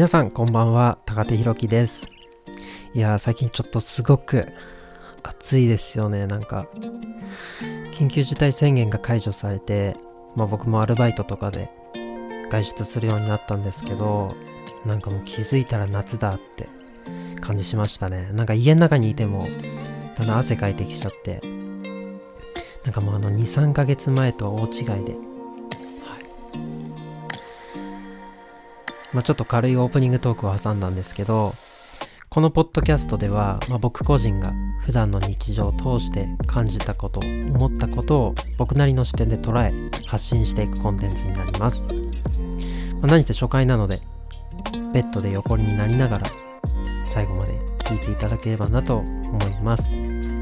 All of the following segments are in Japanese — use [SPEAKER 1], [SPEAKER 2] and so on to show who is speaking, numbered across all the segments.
[SPEAKER 1] 皆さんこんばんは、高手ひろきです。いやー、最近ちょっとすごく暑いですよね。緊急事態宣言が解除されて、僕もアルバイトとかで外出するようになったんですけど、もう気づいたら夏だって感じしましたね。家の中にいてもだんだん汗かいてきちゃって、もう2、3ヶ月前とは大違いで、ちょっと軽いオープニングトークを挟んだんですけど、このポッドキャストでは、僕個人が普段の日常を通して感じたこと、思ったことを僕なりの視点で捉え発信していくコンテンツになります。何せ初回なのでベッドで横になりながら最後まで聞いていただければなと思います。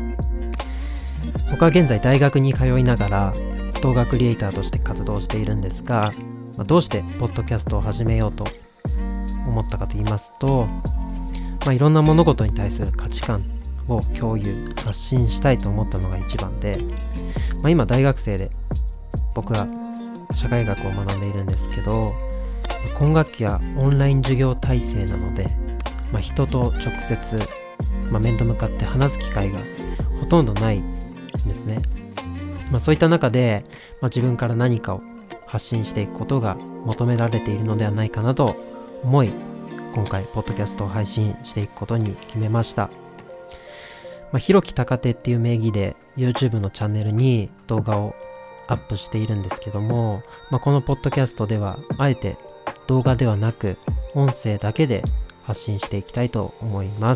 [SPEAKER 1] 僕は現在大学に通いながら動画クリエイターとして活動しているんですが、どうしてポッドキャストを始めようと思ったかと言いますと、いろんな物事に対する価値観を共有発信したいと思ったのが一番で、今大学生で僕は社会学を学んでいるんですけど、今学期はオンライン授業体制なので、人と直接、面と向かって話す機会がほとんどないんですね。そういった中で、自分から何かを発信していくことが求められているのではないかなと思い、今回ポッドキャストを配信していくことに決めました。ひろき高手っていう名義で YouTube のチャンネルに動画をアップしているんですけども、このポッドキャストではあえて動画ではなく音声だけで発信していきたいと思います。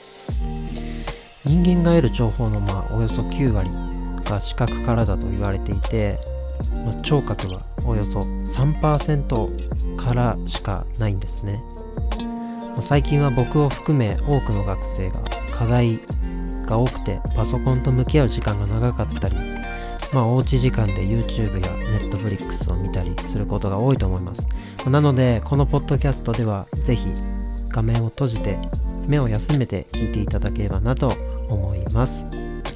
[SPEAKER 1] 人間が得る情報のおよそ9割が視覚からだと言われていて、聴覚はおよそ 3% からしかないんですね。最近は僕を含め多くの学生が課題が多くてパソコンと向き合う時間が長かったり、おうち時間で YouTube や Netflix を見たりすることが多いと思います。なのでこのポッドキャストではぜひ画面を閉じて目を休めて聞いていただければなと思います。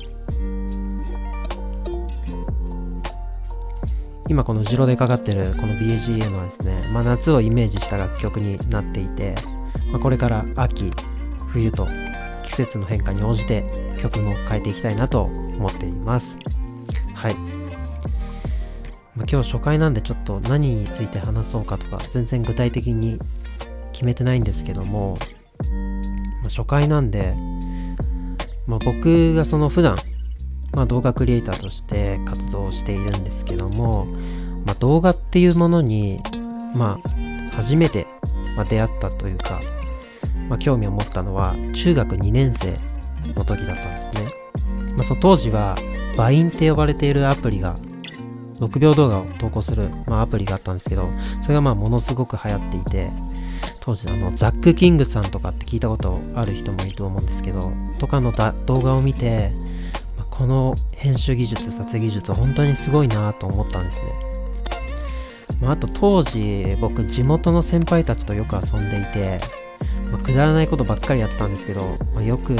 [SPEAKER 1] 今この後ろでかかってるこの BGM はですね、夏をイメージした楽曲になっていて、これから秋、冬と季節の変化に応じて曲も変えていきたいなと思っています。はい。今日初回なんでちょっと何について話そうかとか全然具体的に決めてないんですけども、初回なんで、僕が普段動画クリエイターとして活動しているんですけども、動画っていうものに初めて出会ったというか、興味を持ったのは中学2年生の時だったんですね。その当時はバインって呼ばれているアプリが6秒動画を投稿する、アプリがあったんですけど、それがものすごく流行っていて、当時ザック・キングさんとかって聞いたことある人もいると思うんですけど、とかの動画を見て、この編集技術、撮影技術本当にすごいなと思ったんですね。あと当時僕地元の先輩たちとよく遊んでいて、くだらないことばっかりやってたんですけど、よく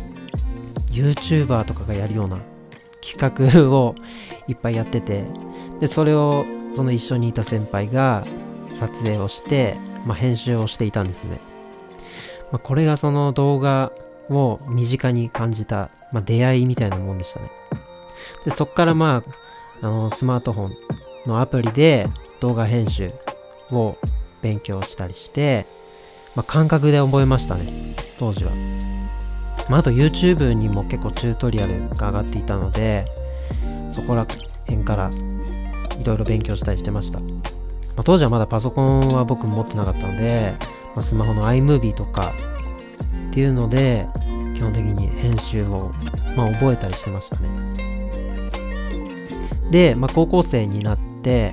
[SPEAKER 1] YouTuber とかがやるような企画をいっぱいやってて、でそれをその一緒にいた先輩が撮影をして、編集をしていたんですね。これがその動画を身近に感じた、出会いみたいなもんでしたね。でそっからスマートフォンのアプリで動画編集を勉強したりして、感覚で覚えましたね、当時は。あと YouTube にも結構チュートリアルが上がっていたので、そこら辺からいろいろ勉強したりしてました。当時はまだパソコンは僕持ってなかったので、スマホの iMovie とかっていうので基本的に編集を覚えたりしてましたね。で、高校生になって、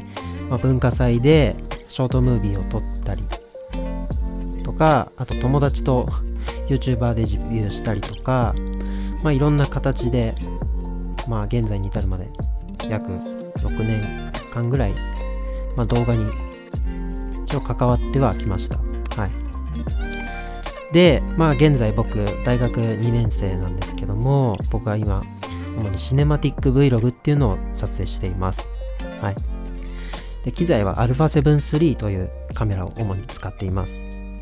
[SPEAKER 1] 文化祭でショートムービーを撮ったりとか、あと友達と YouTuber でデビューしたりとか、いろんな形で現在に至るまで約6年間ぐらい、動画に一応関わってはきました。はい。で、現在僕大学2年生なんですけども、僕は今主にシネマティック Vlog っていうのを撮影しています。はい。で、機材は α7-3 というカメラを主に使っています。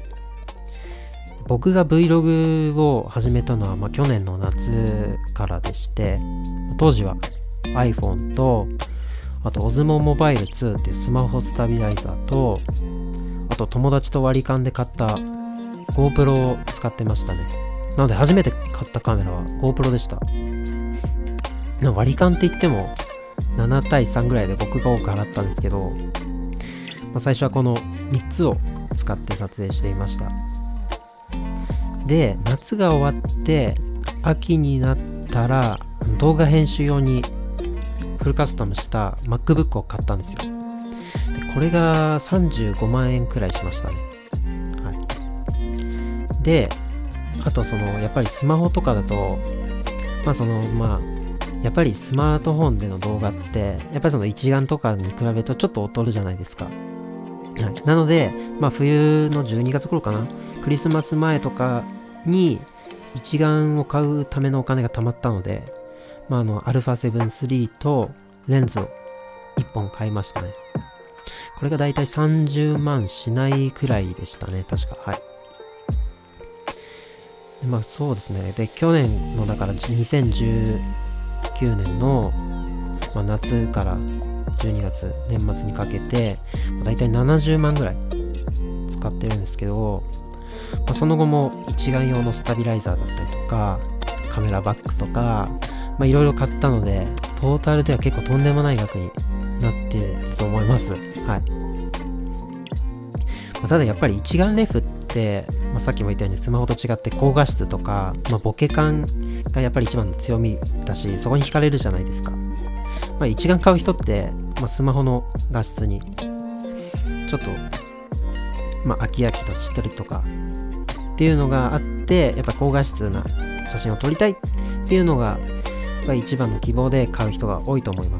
[SPEAKER 1] 僕が Vlog を始めたのは、去年の夏からでして、当時は iPhone と、あと Osmo Mobile 2っていうスマホスタビライザーと、あと友達と割り勘で買った GoPro を使ってましたね。なので初めて買ったカメラは GoPro でした。割り勘って言っても7対3ぐらいで僕が多く払ったんですけど、最初はこの3つを使って撮影していました。で、夏が終わって秋になったら動画編集用にフルカスタムした MacBook を買ったんですよ。でこれが35万円くらいしましたね。で、あとやっぱりスマホとかだとやっぱりスマートフォンでの動画ってやっぱり一眼とかに比べるとちょっと劣るじゃないですか。なので冬の12月頃かな、クリスマス前とかに一眼を買うためのお金が貯まったので、α7 III とレンズを1本買いましたね。これがだいたい30万しないくらいでしたね、確か。そうですね。で、去年のだから2019年の、夏から12月年末にかけてだいたい70万ぐらい使ってるんですけど、その後も一眼用のスタビライザーだったりとかカメラバッグとかいろいろ買ったので、トータルでは結構とんでもない額になっていると思います。ただやっぱり一眼レフって、さっきも言ったようにスマホと違って高画質とか、ボケ感がやっぱり一番の強みだし、そこに惹かれるじゃないですか。一眼買う人って、スマホの画質にちょっと飽き飽きとしっとりとかっていうのがあって、やっぱ高画質な写真を撮りたいっていうのが一番の希望で買う人が多いと思います。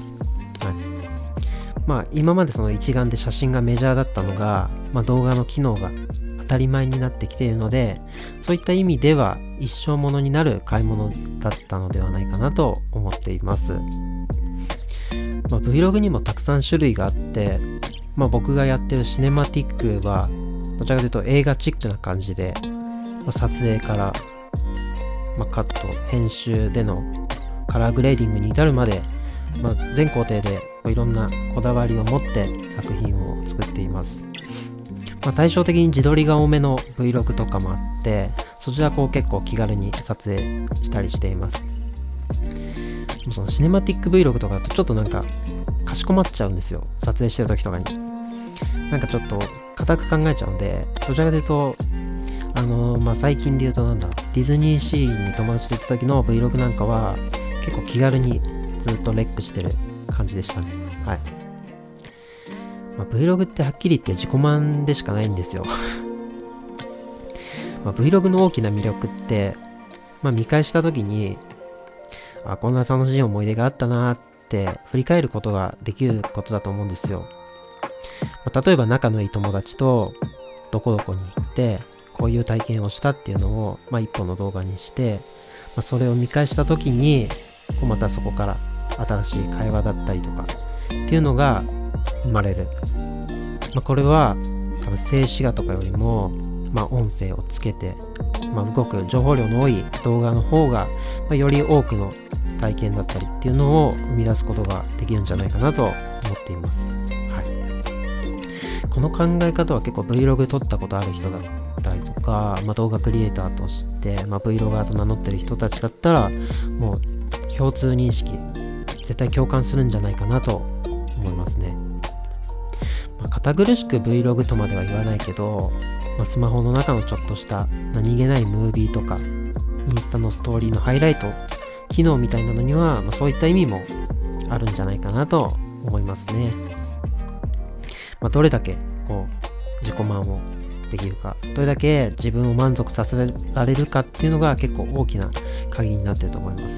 [SPEAKER 1] 今までその一眼で写真がメジャーだったのが、動画の機能が当たり前になってきているので、そういった意味では一生ものになる買い物だったのではないかなと思っています。Vlog にもたくさん種類があって、僕がやってるシネマティックはどちらかというと映画チックな感じで、撮影から、カット、編集でのカラーグレーディングに至るまで、全工程でいろんなこだわりを持って作品を作っています。対照的に自撮りが多めの Vlog とかもあって、そちら結構気軽に撮影したりしています。そのシネマティック Vlog とかだとちょっとかしこまっちゃうんですよ、撮影してる時とかに。ちょっと固く考えちゃうので、どちらかというと最近で言うとディズニーシーに友達と行った時の Vlog なんかは結構気軽にずっとレックしてる感じでしたね。Vlog ってはっきり言って自己満でしかないんですよ。Vlog の大きな魅力って、見返した時にこんな楽しい思い出があったなって振り返ることができることだと思うんですよ。例えば仲のいい友達とどこどこに行ってこういう体験をしたっていうのを一本の動画にして、それを見返した時にまたそこから新しい会話だったりとかっていうのが生まれる。これは多分静止画とかよりも音声をつけて動く情報量の多い動画の方がより多くの体験だったりっていうのを生み出すことができるんじゃないかなと思っています。この考え方は結構 Vlog 撮ったことある人だったりとか、動画クリエイターとして、Vlogger と名乗ってる人たちだったらもう共通認識絶対共感するんじゃないかなと思いますね。堅苦しく Vlog とまでは言わないけど、スマホの中のちょっとした何気ないムービーとかインスタのストーリーのハイライト機能みたいなのには、そういった意味もあるんじゃないかなと思いますね。どれだけ自己満をできるか、どれだけ自分を満足させられるかっていうのが結構大きな鍵になっていると思います。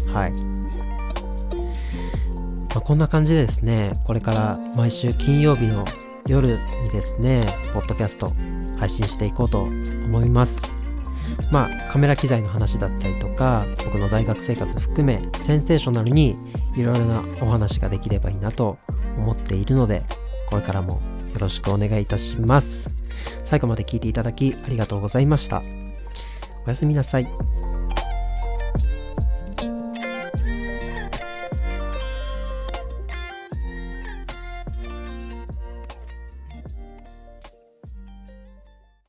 [SPEAKER 1] こんな感じでですね、これから毎週金曜日の夜にですね、ポッドキャスト配信していこうと思います。カメラ機材の話だったりとか、僕の大学生活含めセンセーショナルにいろいろなお話ができればいいなと思っているので、これからもよろしくお願いいたします。最後まで聞いていただきありがとうございました。 おやすみなさい。